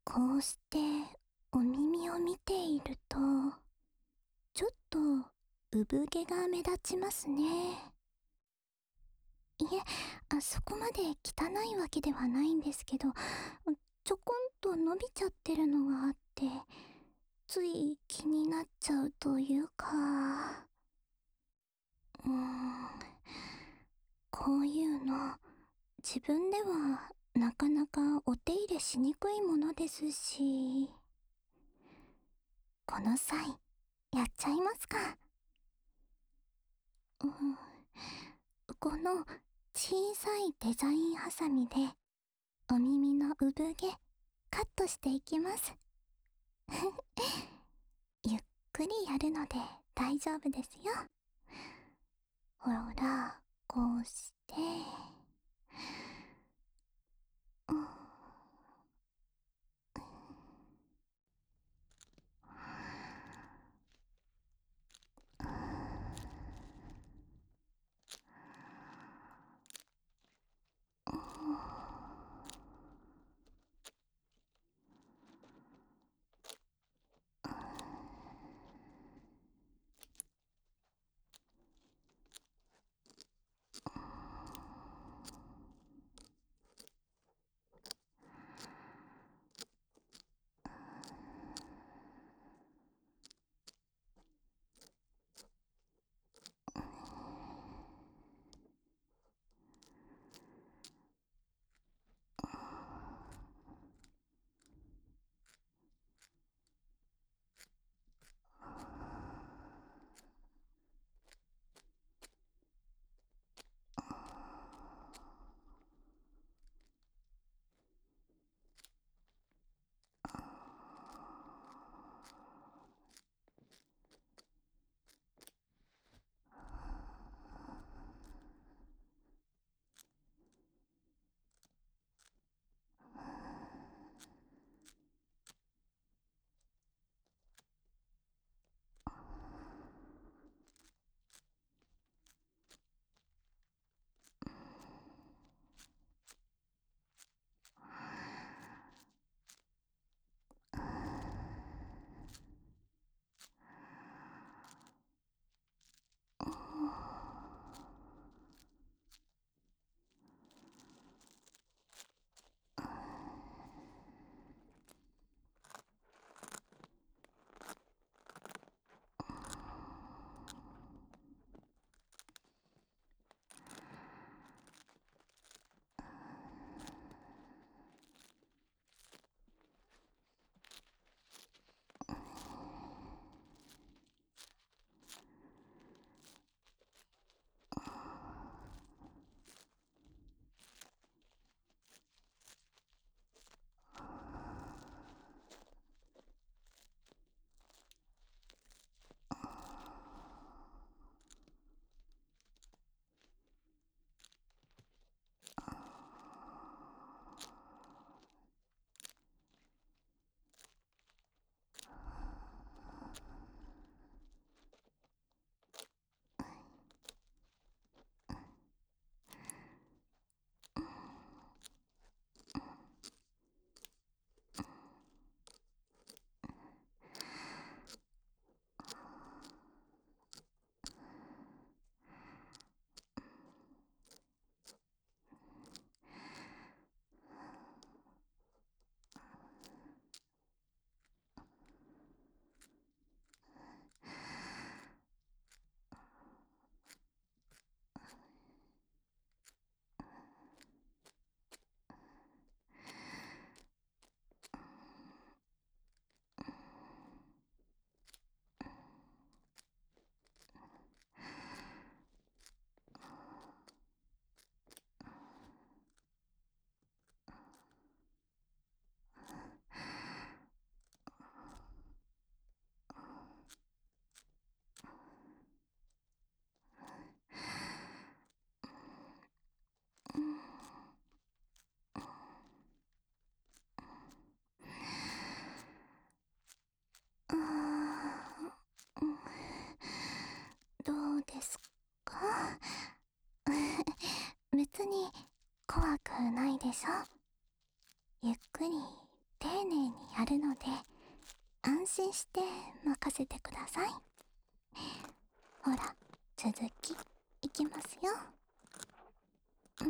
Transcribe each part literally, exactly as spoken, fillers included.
こうしてお耳を見ていると、ちょっと産毛が目立ちますね。いえ、あそこまで汚いわけではないんですけど、ちょこんと伸びちゃってるのがあって、つい気になっちゃうというか、うーん、こういうの、自分ではなかなかお手入れしにくいものですし、この際、やっちゃいますか。うん、この小さいデザインハサミでお耳の産毛カットしていきます。ゆっくりやるので大丈夫ですよ。ほら、こうして、うん、うーん、どうですか？別に怖くないでしょ？ゆっくり丁寧にやるので、安心して任せてください。ほら、続きいきますよ。うん。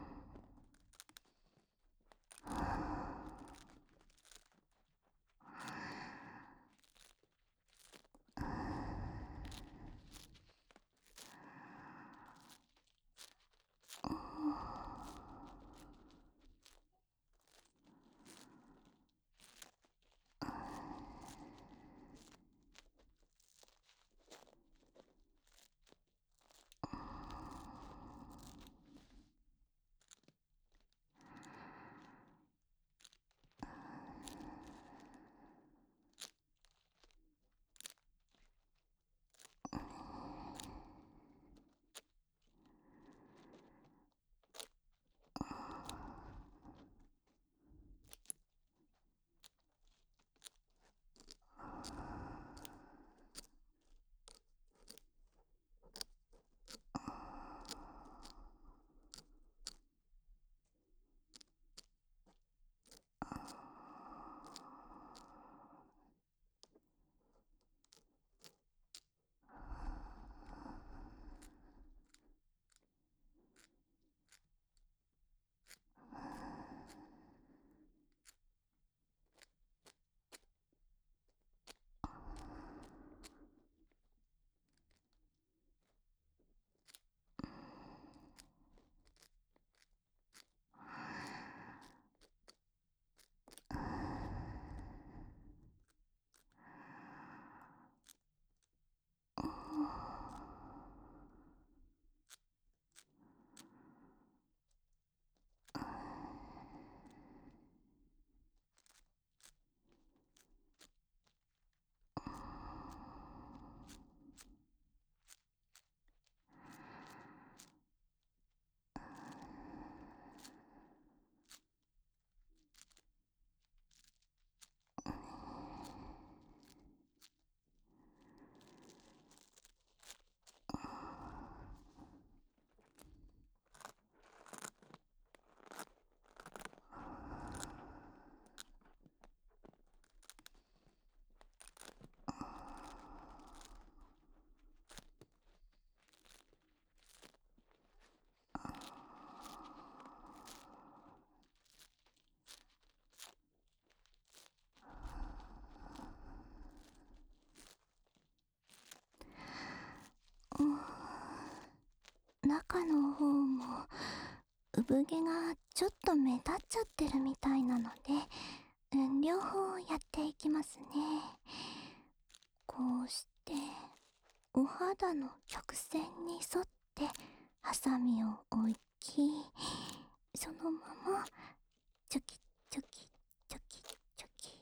中の方も産毛がちょっと目立っちゃってるみたいなので、うん、両方やっていきますね。こうしてお肌の曲線に沿ってハサミを置き、そのままチョキチョキチョキチョキ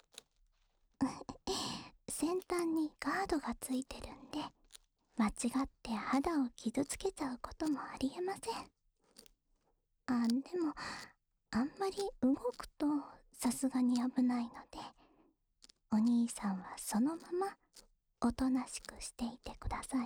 先端にガードがついてるんで、間違って肌を傷つけちゃうこともありえません。あ、でもあんまり動くとさすがに危ないので、お兄さんはそのままおとなしくしていてくださいね。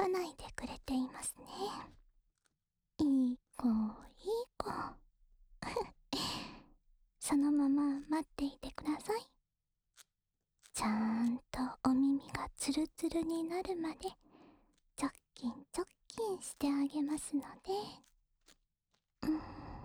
ないでくれていますね。いい子、いい子。そのまま待っていてください。ちゃんとお耳がツルツルになるまでチョッキンチョッキンしてあげますので。うん。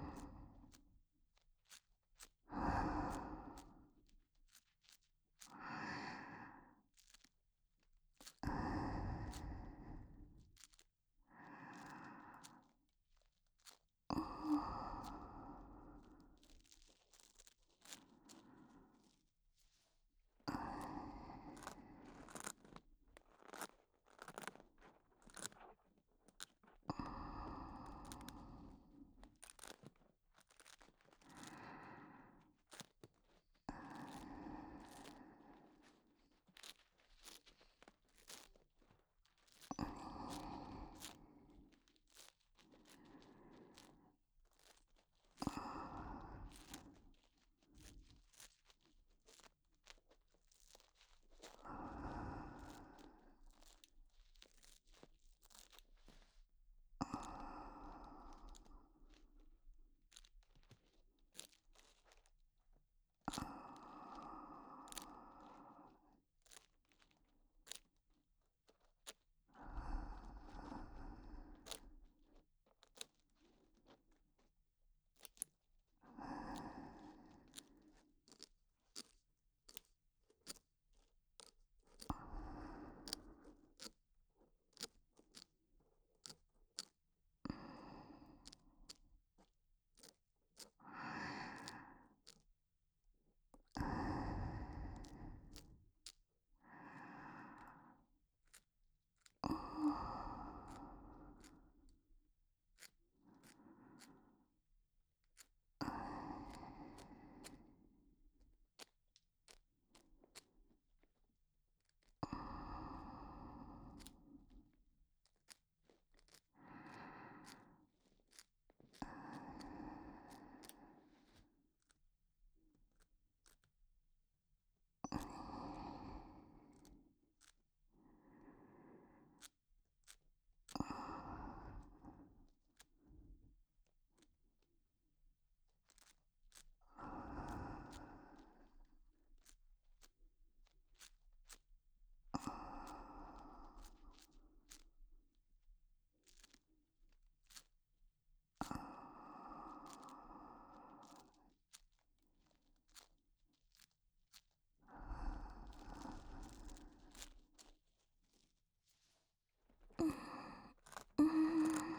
うーん。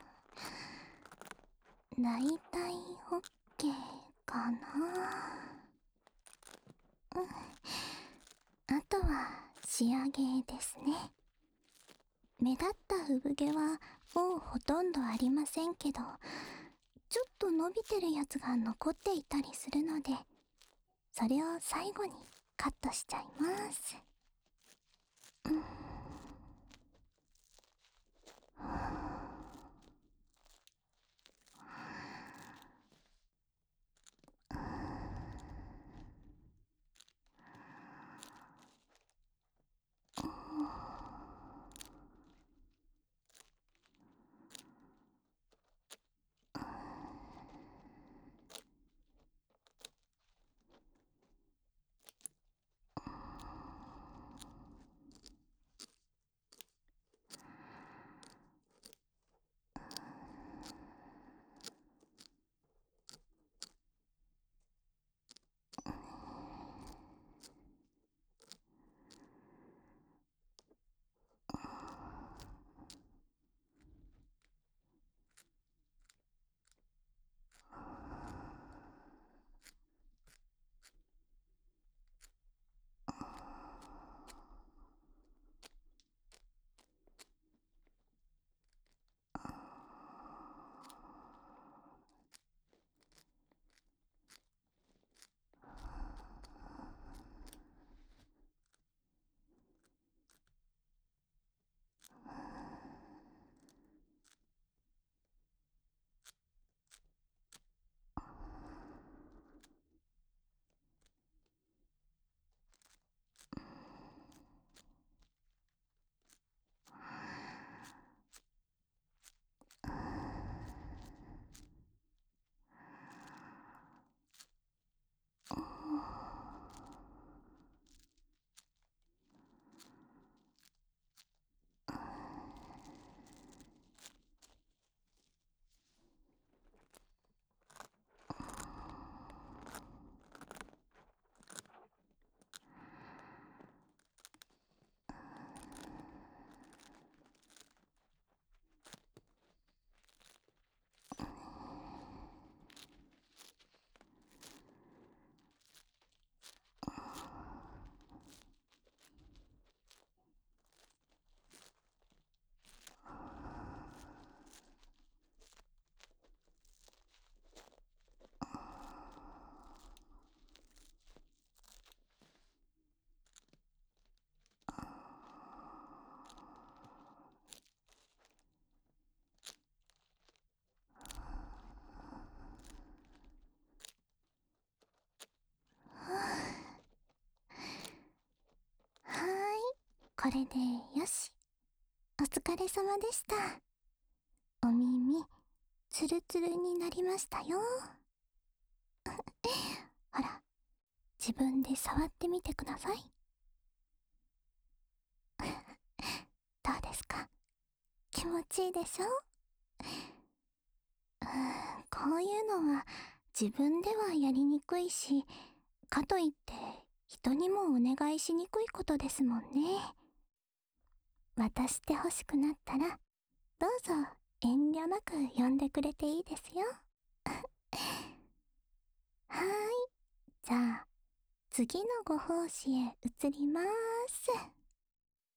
だいたいオッケーかな。うん。あとは仕上げですね。目立った産毛はもうほとんどありませんけど、ちょっと伸びてるやつが残っていたりするので、それを最後にカットしちゃいます。うん。 これでよし。お疲れ様でした。お耳、ツルツルになりましたよ。ほら、自分で触ってみてください。どうですか？気持ちいいでしょ？うーん、こういうのは自分ではやりにくいし、かといって人にもお願いしにくいことですもんね。渡してほしくなったら、どうぞ遠慮なく呼んでくれていいですよ。はーい。じゃあ、次のご奉仕へ移りまーす。